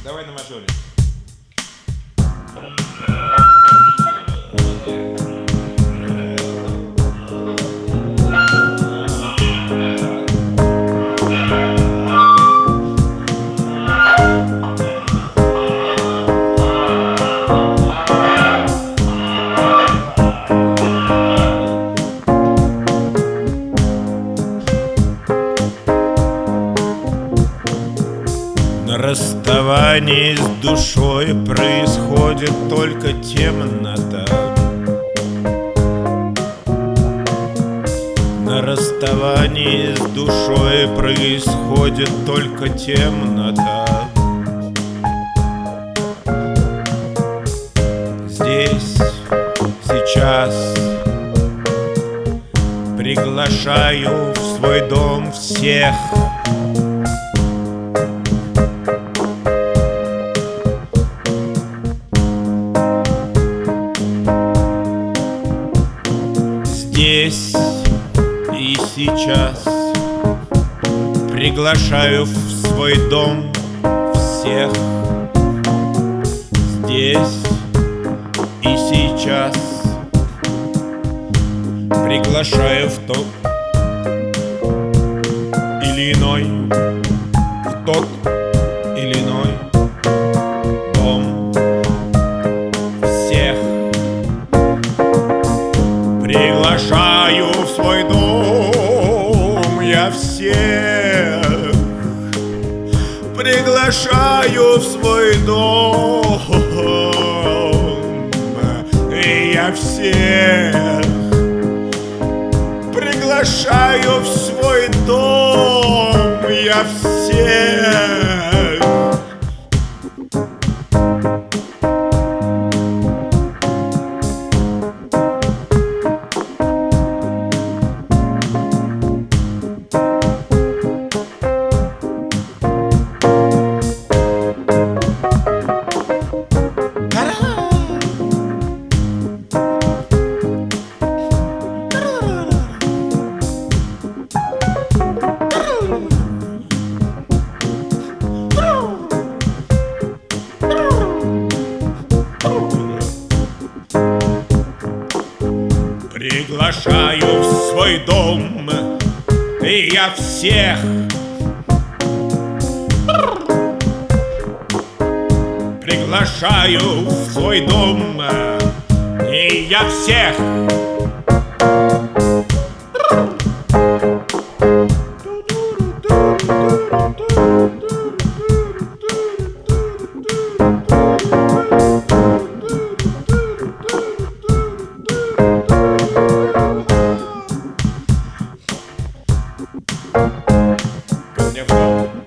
Давай на мажоре. На расставании с душой происходит только темнота. На расставании с душой происходит только темнота. Здесь, сейчас приглашаю в свой дом всех. Здесь и сейчас приглашаю в свой дом всех. Здесь и сейчас приглашаю в тот или иной, в тот или иной дом всех. Приглашаю в свой дом я всех. Приглашаю в свой дом я всех. Приглашаю в свой дом я всех. Приглашаю в свой дом я всех. Приглашаю в свой дом я всех. Ко мне в дом.